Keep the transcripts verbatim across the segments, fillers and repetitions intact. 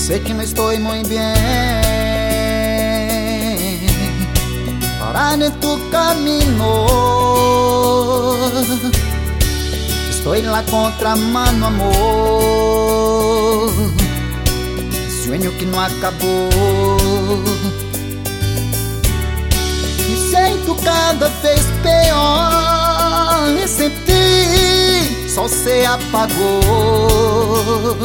Sé que no estoy muy bien parar en tu camino. Estoy en la contramano, amor, sueño que no acabó. Me siento cada vez peor e sem ti só se apagou.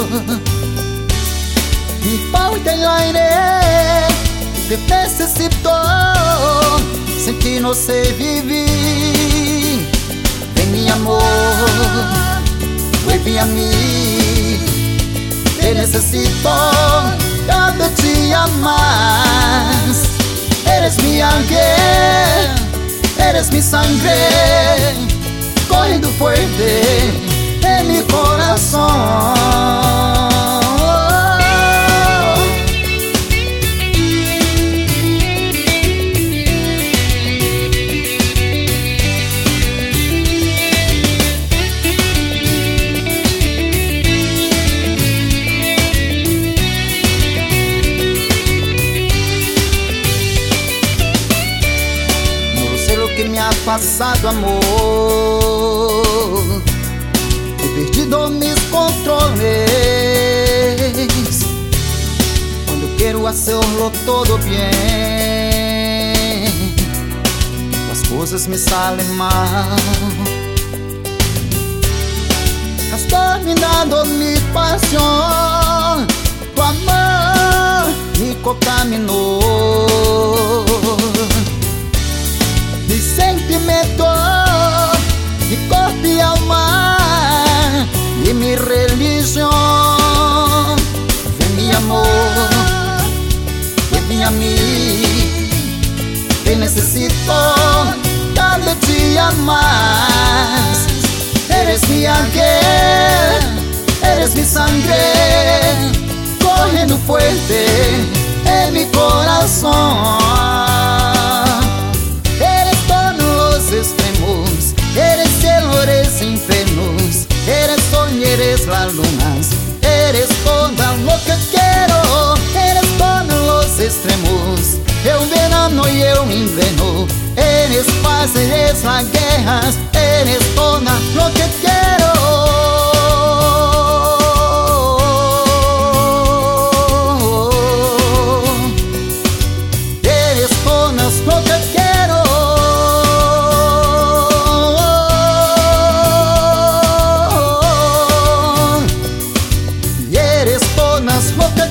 Me falta el aire, te necesito, sin ti no sé vivir. Ven mi amor, vuelve a mí, te necesito cada día más. Eres mi ángel, eres mi sangre, corriendo fuerte en mi corazón. Que me ha pasado, amor, he perdido mis controles. Cuando quiero hacerlo todo bien, las cosas me salen mal. Has dominado mi pasión, tu amor me contaminou. Mi sentimento, mi corpo e alma e mi religión. Ven mi amor, ven a mí, te necesito cada día más. Eres mi ángel, eres mi sangre, corriendo fuerte en mi corazón. Extremos, eres cielo, eres infiernos, eres sol y eres la luna, eres todo lo que quiero, eres todos los extremos, el verano y el invierno, eres paz, eres la guerra, eres todo lo que quiero. Eres todo lo que quiero. Eres todas lo que